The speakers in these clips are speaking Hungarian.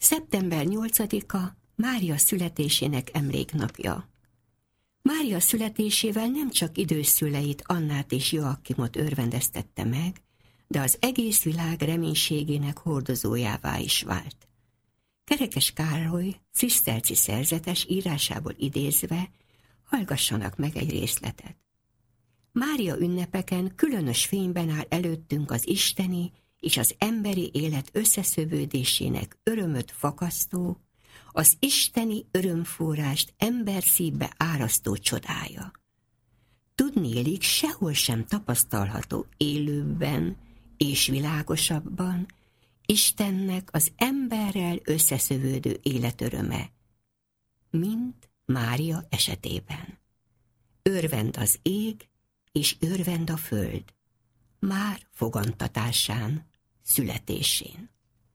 Szeptember 8-a Mária születésének emléknapja. Mária születésével nem csak időszüleit, Annát és Joakimot örvendeztette meg, de az egész világ reménységének hordozójává is vált. Kerekes Károly ciszterci szerzetes írásából idézve hallgassanak meg egy részletet. Mária ünnepeken különös fényben áll előttünk az isteni és az emberi élet összeszövődésének örömöt fakasztó, az isteni örömforrást ember szívbe árasztó csodája. Tudniillik, sehol sem tapasztalható élőbben és világosabban Istennek az emberrel összeszövődő életöröme, mint Mária esetében. Örvend az ég, és örvend a föld, már fogantatásán, születésén.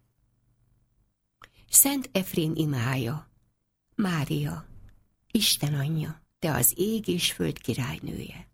Szent Efrén imája, Mária, Isten anyja, te az ég és föld királynője.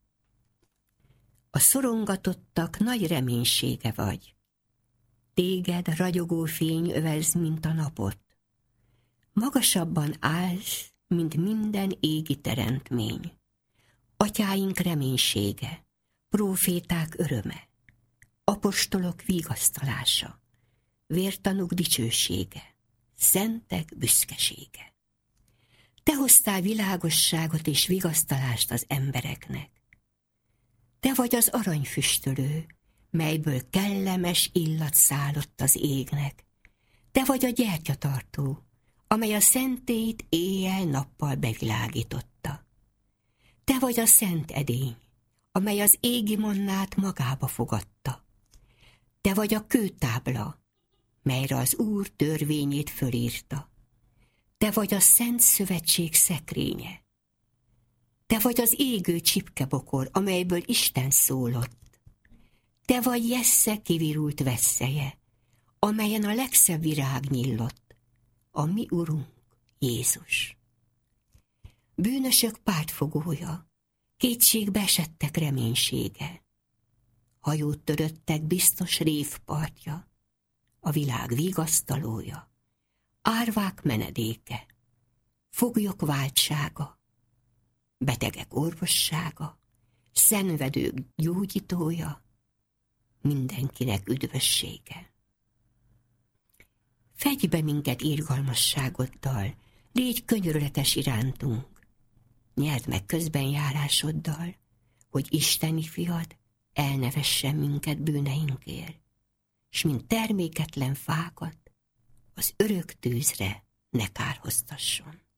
A szorongatottak nagy reménysége vagy. Téged ragyogó fény övez, mint a napot. Magasabban állsz, mint minden égi teremtmény. Atyáink reménysége, próféták öröme, apostolok vigasztalása, vértanúk dicsősége, szentek büszkesége. Te hoztál világosságot és vigasztalást az embereknek. Te vagy az aranyfüstölő, melyből kellemes illat szállott az égnek. Te vagy a gyertyatartó, amely a szentélyt éjjel-nappal bevilágította. Te vagy a szent edény, amely az égi mannát magába fogadta. Te vagy a kőtábla, melyre az Úr törvényét fölírta. Te vagy a Szent Szövetség szekrénye. Te vagy az égő csipkebokor, amelyből Isten szólott. Te vagy Jessze kivirult vesszeje, amelyen a legszebb virág nyillott, a mi Urunk Jézus. Bűnösök pártfogója, kétségbe esettek reménysége. Hajót töröttek biztos révpartja, a világ vigasztalója, árvák menedéke, foglyok váltsága, betegek orvossága, szenvedők gyógyítója, mindenkinek üdvössége. Fedj be minket irgalmasságoddal, légy könyörületes irántunk, nyerd meg közbenjárásoddal, hogy Isteni fiad elnevessen minket bűneinkért, s mint terméketlen fákat az örök tűzre ne kárhoztasson.